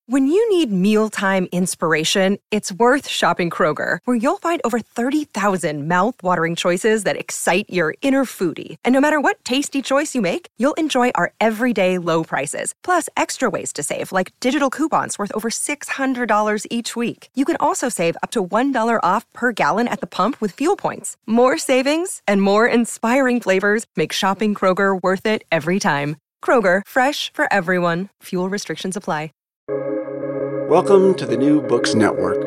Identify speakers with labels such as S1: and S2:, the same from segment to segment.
S1: When you need mealtime inspiration, it's worth shopping Kroger, where you'll find over 30,000 mouth-watering choices that excite your inner foodie. And no matter what tasty choice you make, you'll enjoy our everyday low prices, plus extra ways to save, like digital coupons worth over $600 each week. You can also save up to $1 off per gallon at the pump with fuel points. More savings and more inspiring flavors make shopping Kroger worth it every time. Kroger, fresh for everyone. Fuel restrictions apply.
S2: Welcome to the New Books Network.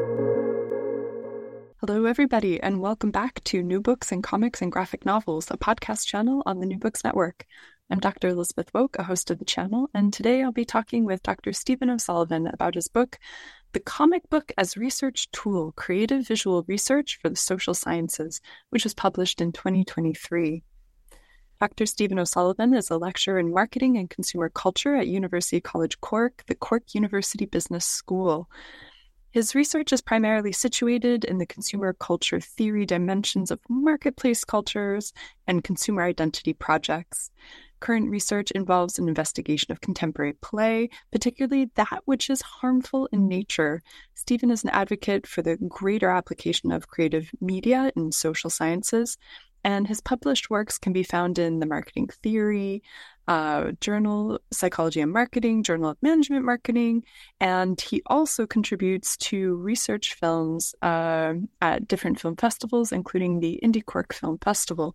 S3: Hello, everybody, and welcome back to New Books and Comics and Graphic Novels, a podcast channel on the New Books Network. I'm Dr. Elizabeth Woke, a host of the channel, and today I'll be talking with Dr. Stephen O'Sullivan about his book, The Comic Book as Research Tool, Creative Visual Research for the Social Sciences, which was published in 2023. Dr. Stephen O'Sullivan is a lecturer in marketing and consumer culture at University College Cork, the Cork University Business School. His research is primarily situated in the consumer culture theory dimensions of marketplace cultures and consumer identity projects. Current research involves an investigation of contemporary play, particularly that which is harmful in nature. Stephen is an advocate for the greater application of creative media in social sciences, and his published works can be found in the Marketing Theory Journal, Psychology and Marketing, Journal of Management Marketing, and he also contributes to research films at different film festivals, including the Indie Cork Film Festival.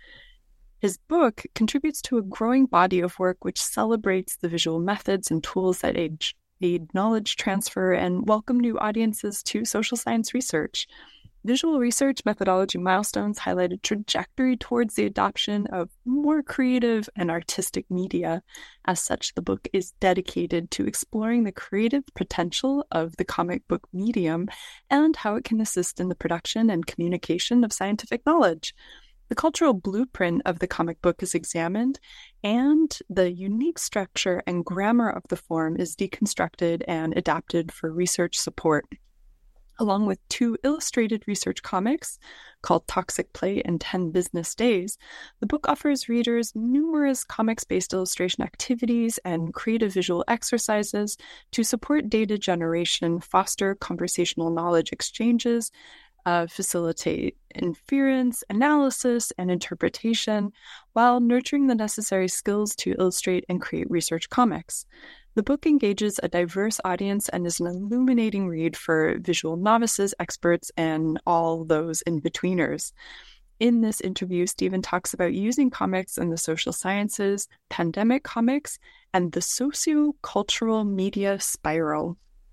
S3: His book contributes to a growing body of work which celebrates the visual methods and tools that aid knowledge transfer and welcome new audiences to social science research. Visual research methodology milestones highlight a trajectory towards the adoption of more creative and artistic media. As such, the book is dedicated to exploring the creative potential of the comic book medium and how it can assist in the production and communication of scientific knowledge. The cultural blueprint of the comic book is examined, and the unique structure and grammar of the form is deconstructed and adapted for research support. Along with 2 illustrated research comics called Toxic Play and 10 Business Days, the book offers readers numerous comics-based illustration activities and creative visual exercises to support data generation, foster conversational knowledge exchanges, facilitate inference, analysis, and interpretation, while nurturing the necessary skills to illustrate and create research comics. The book engages a diverse audience and is an illuminating read for visual novices, experts, and all those in-betweeners. In this interview, Stephen talks about using comics in the social sciences, pandemic comics, and the socio-cultural media spiral.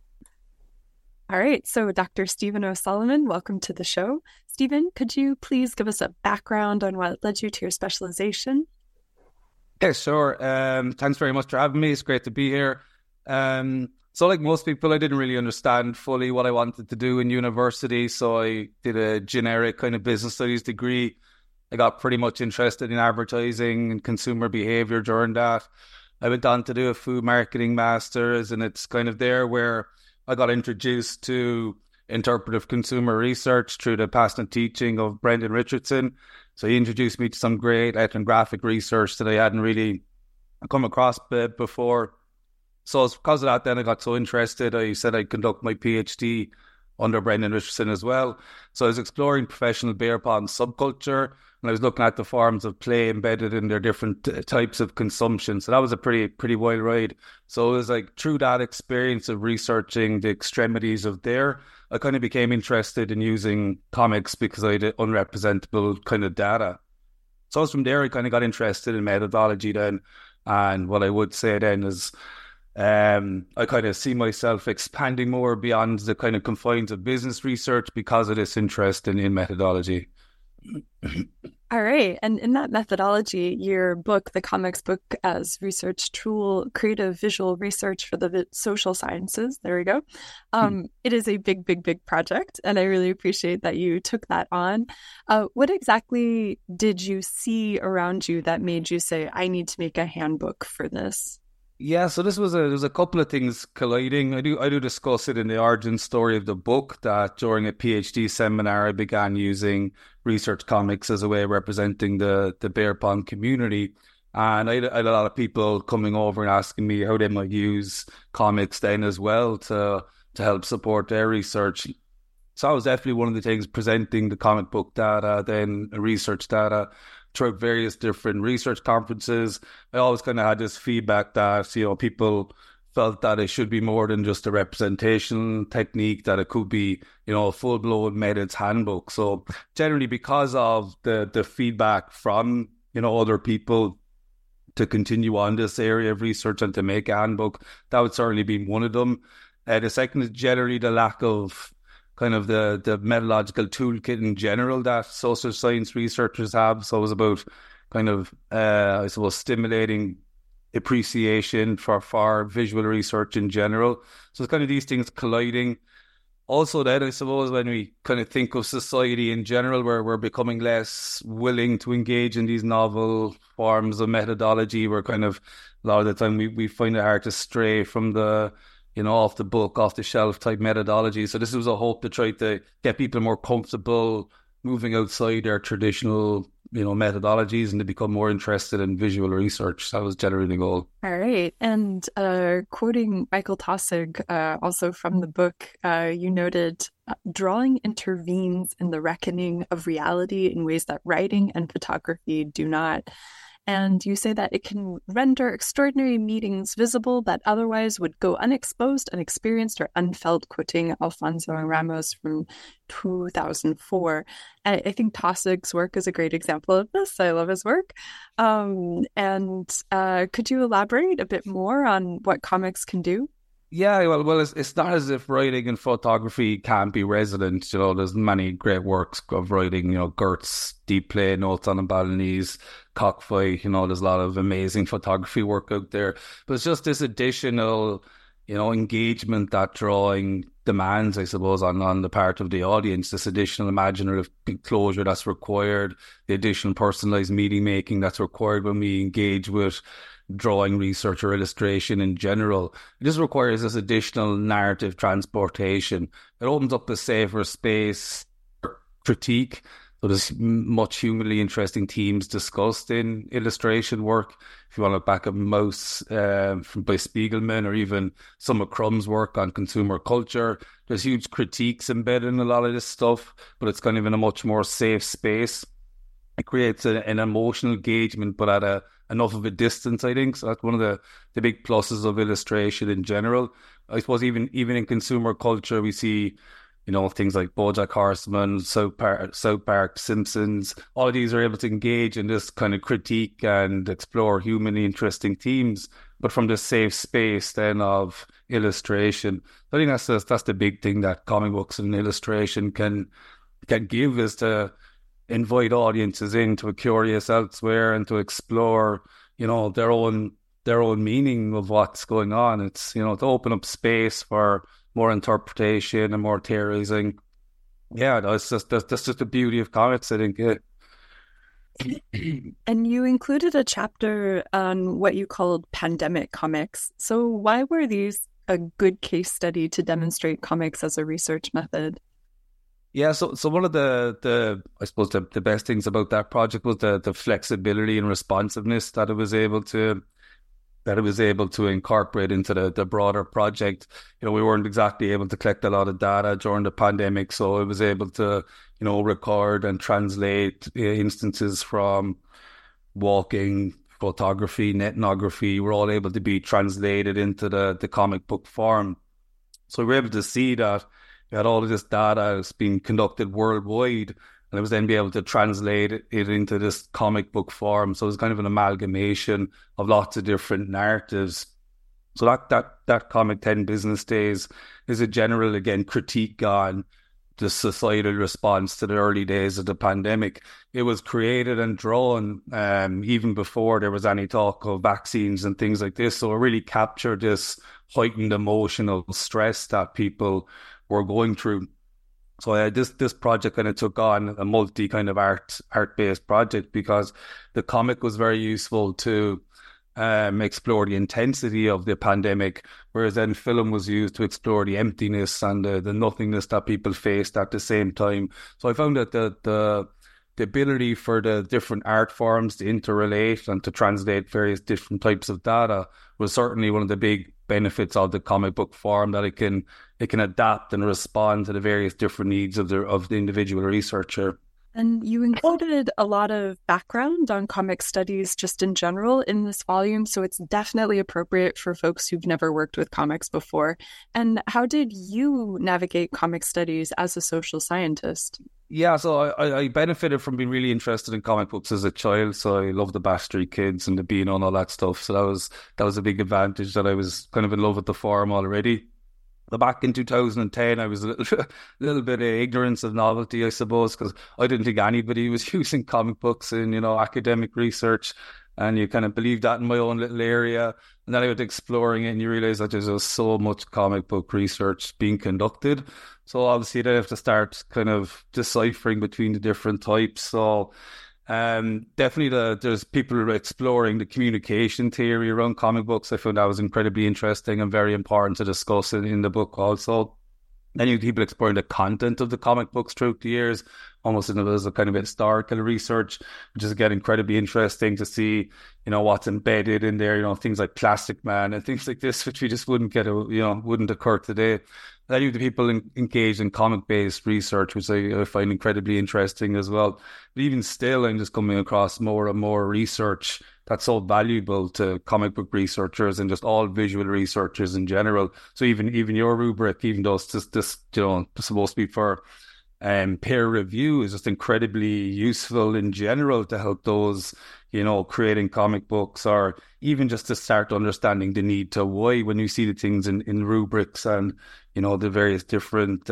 S3: All right, so Dr. Stephen O'Sullivan, welcome to the show. Stephen, could you please give us a background on what led you to your specialization?
S4: Yeah, sure. Thanks very much for having me. It's great to be here. So like most people, I didn't really understand fully what I wanted to do in university. So I did a generic kind of business studies degree. I got pretty much interested in advertising and consumer behavior during that. I went on to do a food marketing master's, and it's kind of there where I got introduced to interpretive consumer research through the passionate teaching of Brendan Richardson. So he introduced me to some great ethnographic research that I hadn't really come across before. So it's because of that, then I got so interested. I said I'd conduct my PhD under Brendan Richardson as well. So I was exploring professional beer pong subculture, and I was looking at the forms of play embedded in their different types of consumption. So that was a pretty wild ride. So it was like through that experience of researching the extremities of there, I kind of became interested in using comics because I had unrepresentable kind of data. So from there, I kind of got interested in methodology then. And what I would say then is I kind of see myself expanding more beyond the kind of confines of business research because of this interest in methodology.
S3: All right. And in that methodology, your book, The Comics Book as Research Tool, Creative Visual Research for the Social Sciences, there we go. It is a big project, and I really appreciate that you took that on. What exactly did you see around you that made you say, I need to make a handbook for this?
S4: Yeah, so there's a couple of things colliding. I do discuss it in the origin story of the book that during a PhD seminar I began using research comics as a way of representing the beer pong community. And I had a lot of people coming over and asking me how they might use comics then as well to help support their research. So that was definitely one of the things, presenting the comic book data, then research data throughout various different research conferences. I always kind of had this feedback that, people felt that it should be more than just a representation technique, that it could be, a full-blown methods handbook. So generally, because of the feedback from, other people to continue on this area of research and to make a handbook, that would certainly be one of them. The second is generally the lack of kind of the methodological toolkit in general that social science researchers have. So it was about kind of, stimulating appreciation for visual research in general. So it's kind of these things colliding. Also then, I suppose, when we kind of think of society in general, where we're becoming less willing to engage in these novel forms of methodology, we're kind of, a lot of the time, we find it hard to stray from the, off the book, off the shelf type methodology. So this was a hope to try to get people more comfortable moving outside their traditional, methodologies, and to become more interested in visual research. That was generally the goal.
S3: All right. And quoting Michael Taussig, also from the book, you noted, drawing intervenes in the reckoning of reality in ways that writing and photography do not. And you say that it can render extraordinary meetings visible that otherwise would go unexposed, unexperienced, or unfelt, quoting Alfonso Ramos from 2004. I think Taussig's work is a great example of this. I love his work. And could you elaborate a bit more on what comics can do?
S4: Yeah, well, it's not as if writing and photography can't be resonant. There's many great works of writing, Gertz, Deep Play, Notes on the Balinese, Cockfight, there's a lot of amazing photography work out there. But it's just this additional, engagement that drawing demands, I suppose, on the part of the audience, this additional imaginative closure that's required, the additional personalized meaning making that's required when we engage with drawing research or illustration in general. It just requires this additional narrative transportation. It opens up a safer space for critique. So there's much humanly interesting themes discussed in illustration work. If you want to look back at Mouse by Spiegelman, or even some of Crumb's work on consumer culture, there's huge critiques embedded in a lot of this stuff, but it's kind of in a much more safe space. It creates an emotional engagement, but at enough of a distance, I think. So that's one of the big pluses of illustration in general. I suppose even in consumer culture, we see, things like BoJack Horseman, South Park, Simpsons. All of these are able to engage in this kind of critique and explore humanly interesting themes, but from the safe space then of illustration. I think that's the big thing that comic books and illustration can give, is to invite audiences into a curious elsewhere and to explore, their own meaning of what's going on. It's, to open up space for more interpretation and more theorizing. Yeah, that's just the beauty of comics, I think. Yeah.
S3: And you included a chapter on what you called pandemic comics. So why were these a good case study to demonstrate comics as a research method?
S4: Yeah, so one of the I suppose the best things about that project was the flexibility and responsiveness that it was able to incorporate into the broader project. We weren't exactly able to collect a lot of data during the pandemic, so it was able to, record and translate instances from walking, photography, ethnography, were all able to be translated into the comic book form. So we were able to see that we had all of this data that's being conducted worldwide, and it was then be able to translate it into this comic book form. So it was kind of an amalgamation of lots of different narratives. So that comic 10 Business Days is a general, again, critique on the societal response to the early days of the pandemic. It was created and drawn even before there was any talk of vaccines and things like this. So it really captured this heightened emotional stress that people were going through. So this project kind of took on a multi kind of art-based project, because the comic was very useful to explore the intensity of the pandemic, whereas then film was used to explore the emptiness and the nothingness that people faced at the same time. So I found that the the ability for the different art forms to interrelate and to translate various different types of data was certainly one of the big benefits of the comic book form, that it can adapt and respond to the various different needs of the individual researcher.
S3: And you included a lot of background on comic studies just in general in this volume, so it's definitely appropriate for folks who've never worked with comics before. And how did you navigate comic studies as a social scientist?
S4: Yeah, so I benefited from being really interested in comic books as a child. So I loved the Bash Street Kids and the Beano and all that stuff. So that was a big advantage, that I was kind of in love with the form already. But back in 2010, I was a little bit of ignorance of novelty, I suppose, because I didn't think anybody was using comic books in, academic research. And you kind of believe that in my own little area. And then I went exploring it, and you realize that there's just so much comic book research being conducted. So obviously then I have to start kind of deciphering between the different types. So definitely there's people who are exploring the communication theory around comic books. I found that was incredibly interesting and very important to discuss in the book also. Then you have people exploring the content of the comic books throughout the years, almost as a kind of historical research, which is again incredibly interesting to see, what's embedded in there, things like Plastic Man and things like this, which we just wouldn't wouldn't occur today. Then you have the people engaged in comic-based research, which I find incredibly interesting as well. But even still, I'm just coming across more and more research that's so valuable to comic book researchers and just all visual researchers in general. So even your rubric, even though it's just supposed to be for peer review, is just incredibly useful in general to help those, creating comic books, or even just to start understanding the need to why when you see the things in rubrics and, the various different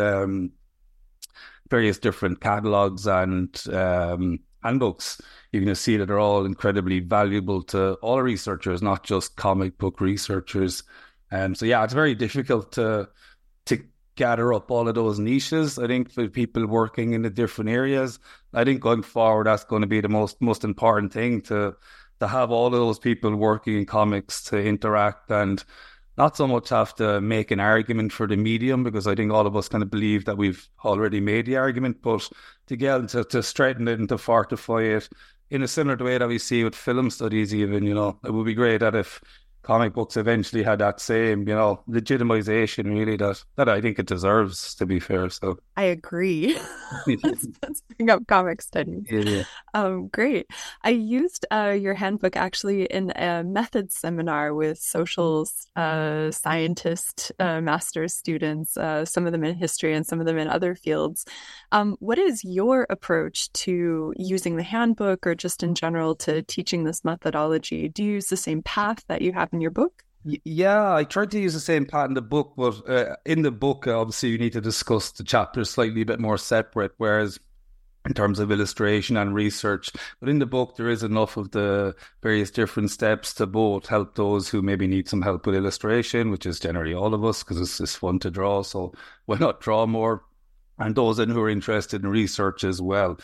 S4: catalogs and handbooks, you're going to see that they're all incredibly valuable to all researchers, not just comic book researchers. So yeah, it's very difficult to gather up all of those niches. I think for people working in the different areas, I think going forward, that's going to be the most important thing, to have all of those people working in comics to interact and not so much have to make an argument for the medium, because I think all of us kind of believe that we've already made the argument, but to get to straighten it and to fortify it in a similar way that we see with film studies even, it would be great that if comic books eventually had that same, legitimization really that I think it deserves, to be fair. So
S3: I agree. Let's bring up comic studies.
S4: Yeah.
S3: Great. I used your handbook actually in a methods seminar with social scientist master's students, some of them in history and some of them in other fields. What is your approach to using the handbook, or just in general to teaching this methodology? Do you use the same path that you have in your book?
S4: Yeah, I tried to use the same path in the book, but in the book, obviously, you need to discuss the chapters slightly a bit more separate, whereas in terms of illustration and research. But in the book, there is enough of the various different steps to both help those who maybe need some help with illustration, which is generally all of us, because it's fun to draw, so why not draw more? And those who are interested in research as well.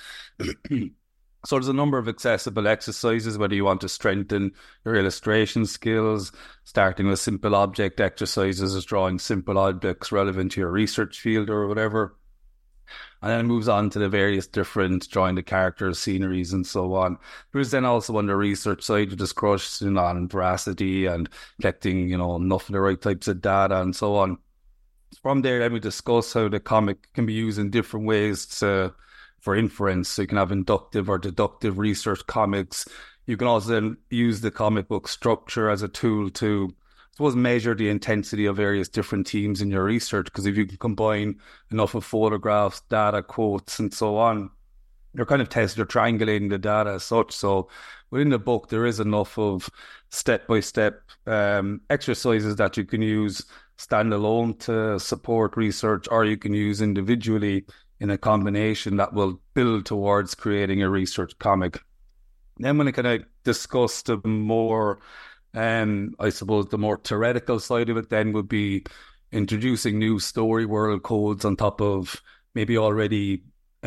S4: So there's a number of accessible exercises, whether you want to strengthen your illustration skills, starting with simple object exercises as drawing simple objects relevant to your research field or whatever. And then it moves on to the various different drawing the characters, sceneries, and so on. There's then also on the research side, discussion on veracity and collecting, enough of the right types of data and so on. From there, then we discuss how the comic can be used in different ways for inference. So you can have inductive or deductive research comics. You can also then use the comic book structure as a tool to, I suppose, measure the intensity of various different themes in your research. Because if you can combine enough of photographs, data, quotes, and so on, you're kind of testing or triangulating the data as such. So within the book, there is enough of step-by-step exercises that you can use standalone to support research, or you can use individually in a combination that will build towards creating a research comic. Then when I kind of discuss the more, I suppose, the more theoretical side of it, then would be introducing new story world codes on top of maybe already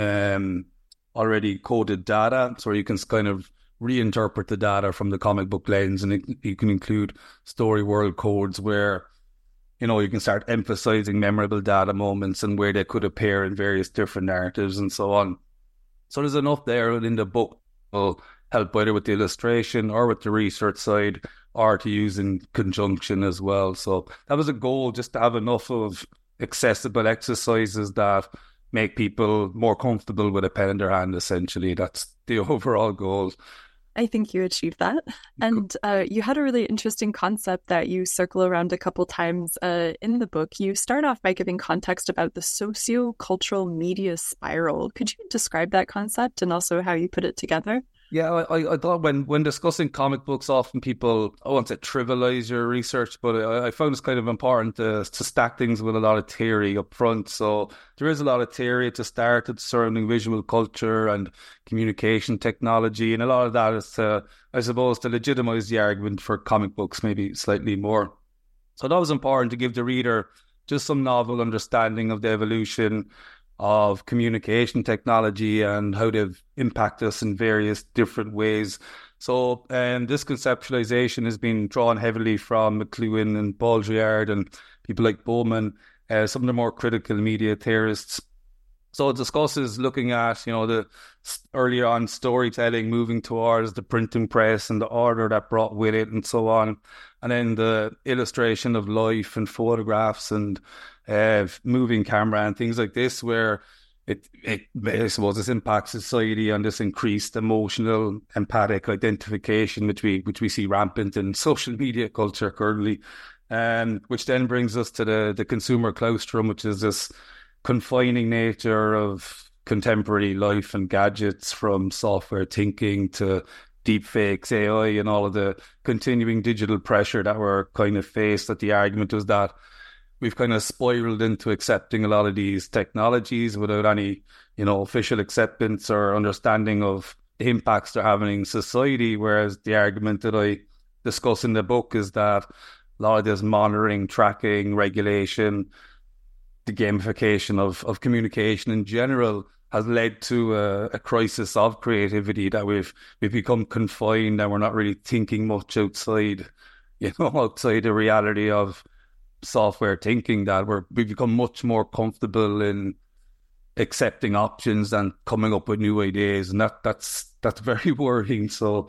S4: coded data, so you can kind of reinterpret the data from the comic book lens, and you can include story world codes where you can start emphasizing memorable data moments and where they could appear in various different narratives and so on. So there's enough there in the book will help either with the illustration or with the research side, or to use in conjunction as well. So that was a goal, just to have enough of accessible exercises that make people more comfortable with a pen in their hand, essentially. That's the overall goal.
S3: I think you achieved that. And you had a really interesting concept that you circle around a couple times in the book. You start off by giving context about the socio-cultural media spiral. Could you describe that concept and also how you put it together?
S4: Yeah, I thought when discussing comic books, often people, I won't say trivialize your research, but I found it's kind of important to stack things with a lot of theory up front. So there is a lot of theory at the start surrounding visual culture and communication technology, and a lot of that is to, I suppose, to legitimize the argument for comic books maybe slightly more. So that was important, to give the reader just some novel understanding of the evolution of communication technology and how they've impacted us in various different ways. So this conceptualization has been drawn heavily from McLuhan and Baudrillard and people like Bowman, some of the more critical media theorists. So it discusses looking at, the earlier on storytelling moving towards the printing press and the order that brought with it and so on. And then the illustration of life and photographs and moving camera and things like this, where it I suppose this impacts society on this increased emotional, empathic identification, which we see rampant in social media culture currently, which then brings us to the consumer claustrum, which is this confining nature of contemporary life and gadgets, from software thinking to deepfakes, AI, and all of the continuing digital pressure that we're kind of faced. That the argument was that we've kind of spiraled into accepting a lot of these technologies without any, official acceptance or understanding of the impacts they're having in society. Whereas the argument that I discuss in the book is that a lot of this monitoring, tracking, regulation, the gamification of communication in general has led to a crisis of creativity, that we've become confined and we're not really thinking much outside the reality of software thinking, that we've become much more comfortable in accepting options and coming up with new ideas, and that's very worrying. So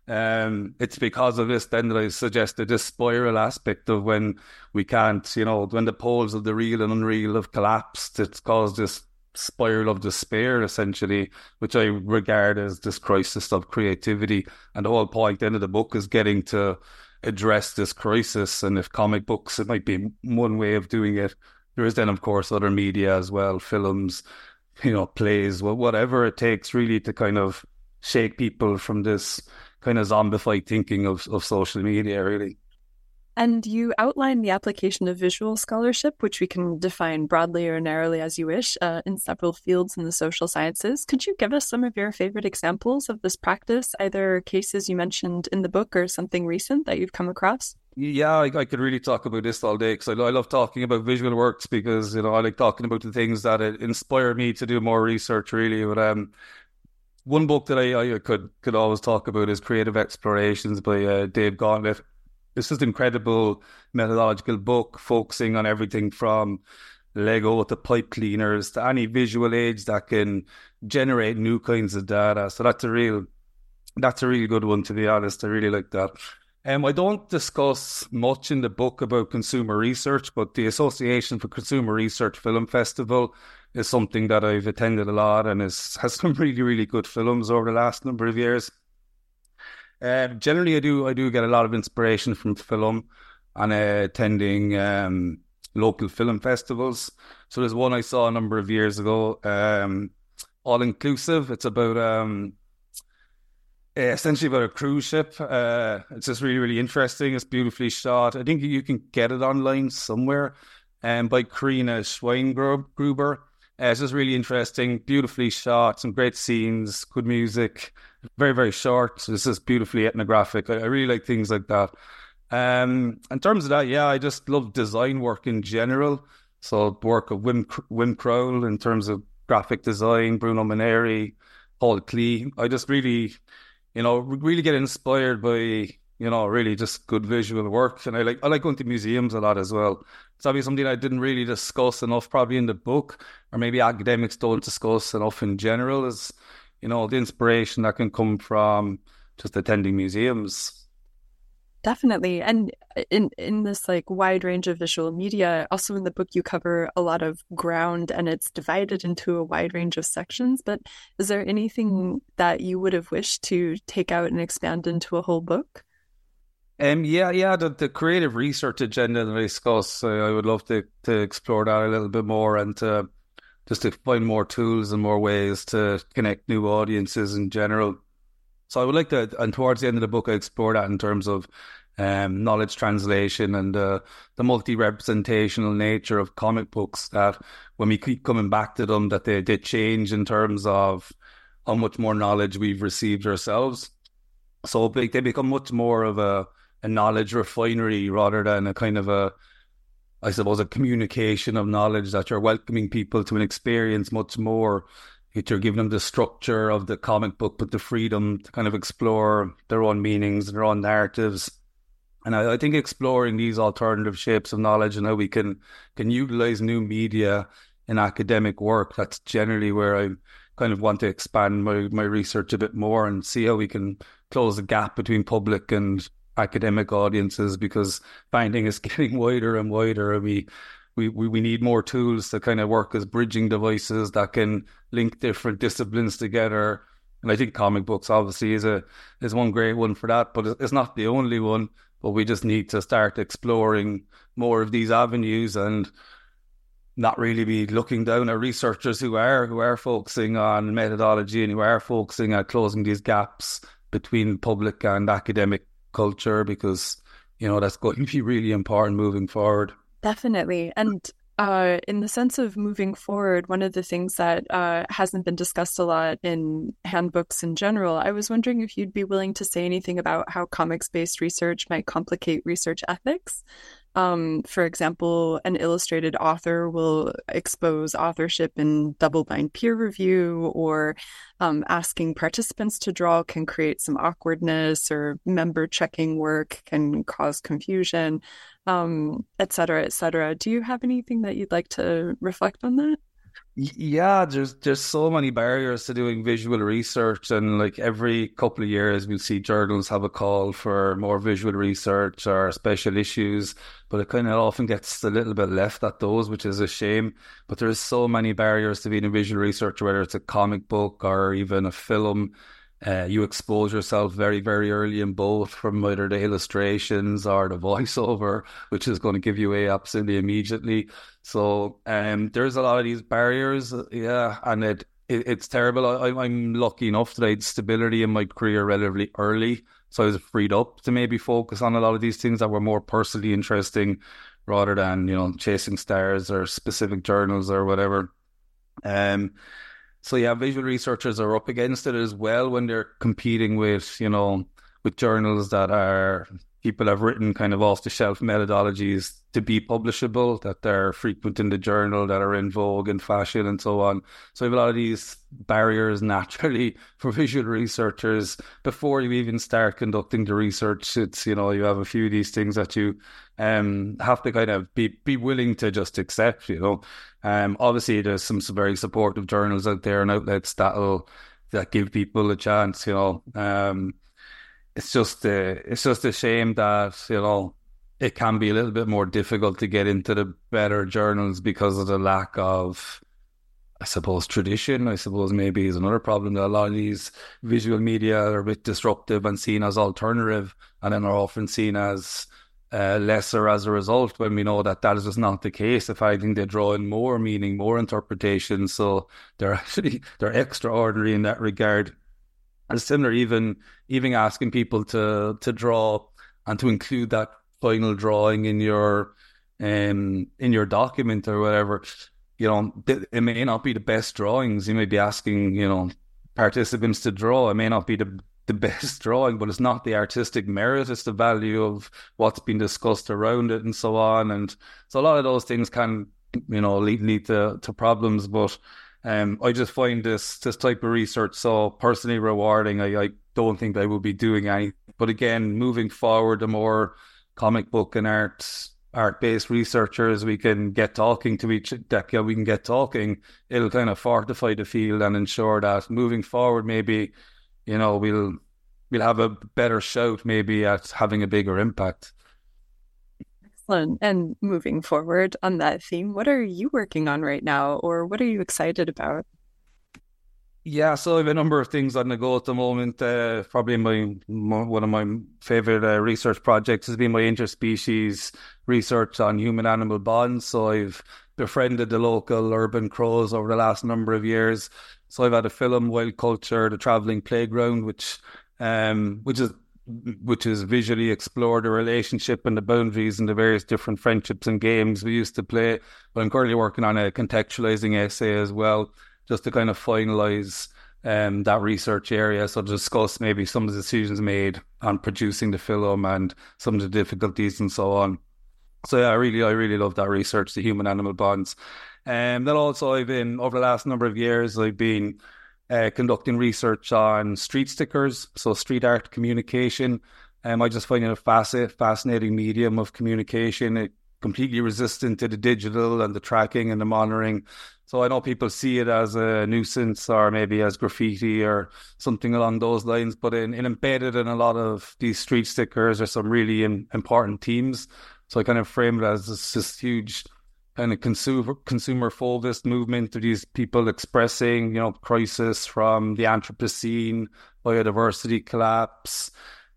S4: it's because of this then that I suggested this spiral aspect of when we can't, when the poles of the real and unreal have collapsed, it's caused this spiral of despair, essentially, which I regard as this crisis of creativity. And the whole point then of the book is getting to address this crisis. And if comic books, it might be one way of doing it, there is then, of course, other media as well, films, plays, whatever it takes really to kind of shake people from this kind of zombified thinking of social media, really.
S3: And you outline the application of visual scholarship, which we can define broadly or narrowly as you wish, in several fields in the social sciences. Could you give us some of your favorite examples of this practice, either cases you mentioned in the book or something recent that you've come across?
S4: Yeah, I could really talk about this all day, because I love talking about visual works, because, I like talking about the things that inspire me to do more research, really. But one book that I could always talk about is Creative Explorations by Dave Gauntlett. This is an incredible methodological book focusing on everything from Lego to pipe cleaners to any visual aids that can generate new kinds of data. So that's a really good one, to be honest. I really like that. I don't discuss much in the book about consumer research, but the Association for Consumer Research Film Festival is something that I've attended a lot and has some really, really good films over the last number of years. Generally, I do get a lot of inspiration from film and attending local film festivals. So there's one I saw a number of years ago, All Inclusive. It's about essentially about a cruise ship. It's just really, really interesting. It's beautifully shot. I think you can get it online somewhere, by Karina Schweingruber. It's just really interesting, beautifully shot, some great scenes, good music, very, very short. So this is beautifully ethnographic. I really like things like that. In terms of that, yeah, I just love design work in general. So the work of Wim Crowell in terms of graphic design, Bruno Maneri, Paul Klee. I just really, really get inspired by, really just good visual work. And I like going to museums a lot as well. It's probably something I didn't really discuss enough probably in the book, or maybe academics don't discuss enough in general, is, the inspiration that can come from just attending museums.
S3: Definitely. And in this like wide range of visual media, also in the book you cover a lot of ground and it's divided into a wide range of sections. But is there anything that you would have wished to take out and expand into a whole book?
S4: The creative research agenda that I discuss, I would love to explore that a little bit more and to find more tools and more ways to connect new audiences in general. So I would like to, and towards the end of the book, I explore that in terms of knowledge translation and the multi-representational nature of comic books, that when we keep coming back to them, that they change in terms of how much more knowledge we've received ourselves. So they become much more of a knowledge refinery rather than a kind of a communication of knowledge, that you're welcoming people to an experience much more. You're giving them the structure of the comic book, but the freedom to kind of explore their own meanings and their own narratives. And I think exploring these alternative shapes of knowledge and how we can utilize new media in academic work, that's generally where I kind of want to expand my research a bit more and see how we can close the gap between public and academic audiences, because finding is getting wider and wider, and we need more tools to kind of work as bridging devices that can link different disciplines together. And I think comic books obviously is one great one for that, but it's not the only one. But we just need to start exploring more of these avenues and not really be looking down at researchers who are focusing on methodology and who are focusing at closing these gaps between public and academic culture, because that's going to be really important moving forward.
S3: Definitely. And in the sense of moving forward, one of the things that hasn't been discussed a lot in handbooks in general, I was wondering if you'd be willing to say anything about how comics-based research might complicate research ethics. For example, an illustrated author will expose authorship in double-blind peer review, or asking participants to draw can create some awkwardness, or member checking work can cause confusion, et cetera, et cetera. Do you have anything that you'd like to reflect on that?
S4: Yeah, there's so many barriers to doing visual research, and like every couple of years we'll see journals have a call for more visual research or special issues, but it kind of often gets a little bit left at those, which is a shame. But there's so many barriers to being a visual researcher, whether it's a comic book or even a film. You expose yourself very, very early in both, from either the illustrations or the voiceover, which is going to give you away absolutely immediately. So there's a lot of these barriers, and it's terrible. I'm lucky enough that I had stability in my career relatively early, so I was freed up to maybe focus on a lot of these things that were more personally interesting rather than chasing stars or specific journals or whatever. So yeah, visual researchers are up against it as well when they're competing with journals that people have written kind of off-the-shelf methodologies to be publishable, that they're frequent in the journal, that are in vogue in fashion and so on. So we have a lot of these barriers naturally for visual researchers before you even start conducting the research. It's, you have a few of these things that you have to kind of be willing to just accept, Obviously there's some very supportive journals out there and outlets that give people a chance, It's just a shame that, it can be a little bit more difficult to get into the better journals because of the lack of, I suppose, tradition. I suppose maybe is another problem, that a lot of these visual media are a bit disruptive and seen as alternative, and then are often seen as lesser as a result, when we know that is just not the case. If I think they draw in more meaning, more interpretation, so they're extraordinary in that regard. And similar, even asking people to draw and to include that final drawing in your document or whatever. It may not be the best drawings. You may be asking, participants to draw. It may not be the best drawing, but it's not the artistic merit. It's the value of what's been discussed around it and so on. And so a lot of those things can, lead to problems. But I just find this type of research so personally rewarding. I don't think I will be doing any. But again, moving forward, the more comic book and art art-based researchers, we can get talking to it'll kind of fortify the field and ensure that moving forward, maybe, we'll have a better shout maybe at having a bigger impact.
S3: Excellent. And moving forward on that theme, what are you working on right now, or what are you excited about?
S4: Yeah, so I have a number of things on the go at the moment. Probably one of my favorite research projects has been my interspecies research on human-animal bonds. So I've befriended the local urban crows over the last number of years. So I've had a film, Wild Culture, The Travelling Playground, which is visually explore the relationship and the boundaries and the various different friendships and games we used to play. But I'm currently working on a contextualizing essay as well, just to kind of finalise that research area. So to discuss maybe some of the decisions made on producing the film and some of the difficulties and so on. So yeah, I really love that research, the human-animal bonds. Then also over the last number of years, I've been conducting research on street stickers, so street art communication. I just find it a fascinating medium of communication. It completely resistant to the digital and the tracking and the monitoring. So I know people see it as a nuisance or maybe as graffiti or something along those lines, but embedded in a lot of these street stickers are some really important themes. So I kind of frame it as this huge kind of consumer focused movement of these people expressing, crisis from the Anthropocene, biodiversity collapse,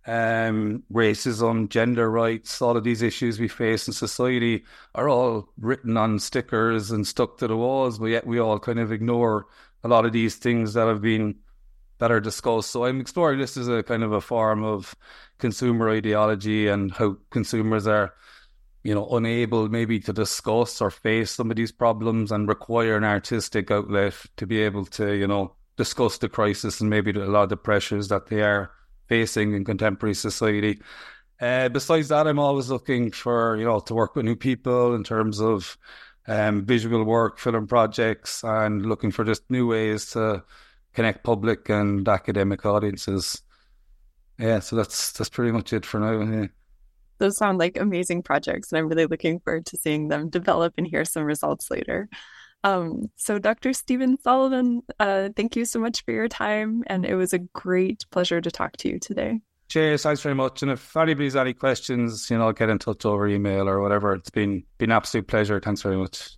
S4: racism, gender rights, all of these issues we face in society are all written on stickers and stuck to the walls, but yet we all kind of ignore a lot of these things that are discussed. So I'm exploring this as a kind of a form of consumer ideology and how consumers are, unable maybe to discuss or face some of these problems and require an artistic outlet to be able to, discuss the crisis and maybe a lot of the pressures that they are facing in contemporary society. Besides that, I'm always looking for, to work with new people in terms of visual work, film projects, and looking for just new ways to connect public and academic audiences. Yeah, so that's pretty much it for now. Yeah.
S3: Those sound like amazing projects, and I'm really looking forward to seeing them develop and hear some results later. So Dr. Stephen Sullivan, thank you so much for your time, and it was a great pleasure to talk to you today.
S4: Cheers, thanks very much. And if anybody's any questions, get in touch over email or whatever. It's been an absolute pleasure. Thanks very much.